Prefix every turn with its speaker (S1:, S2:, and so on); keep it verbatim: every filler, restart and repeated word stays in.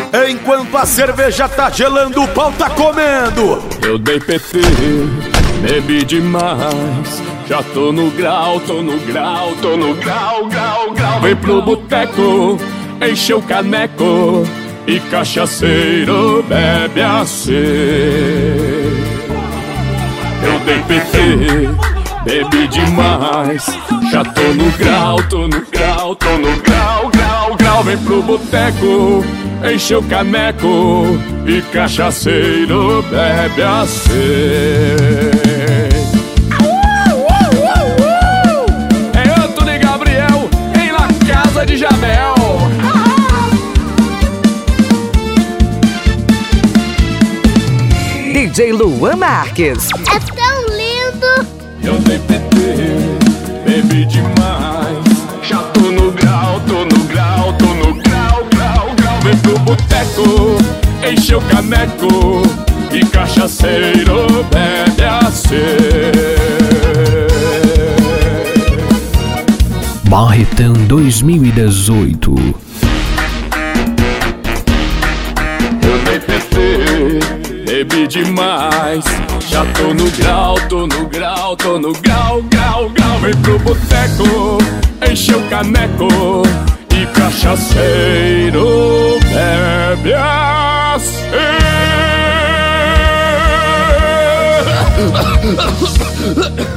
S1: Enquanto a cerveja tá gelando, o pau tá comendo.
S2: Eu dei P T, bebi demais. Já tô no grau, tô no grau, tô no grau, grau, grau. Vem pro boteco, enche o caneco e cachaceiro bebe assim. Eu dei P T, bebi demais. Já tô no grau, tô no grau, tô no grau, grau, grau. Vem pro boteco, enche o caneco e cachaceiro bebe assim. É Antônio e Gabriel em La Casa de Jamel.
S3: D J Luan Marques.
S4: É tão lindo.
S2: Eu dei P T, bebi demais. Já tô no grau, tô no grau, tô no grau, grau, grau. Vem pro boteco, enche o caneco e cachaceiro bebe assim.
S5: Barretão dois mil e dezoito.
S2: Eu dei P T, bebi demais. Já tô no grau, tô no grau, tô no grau, grau, grau. Vem pro boteco, enche o caneco e cachaceiro bebe assim.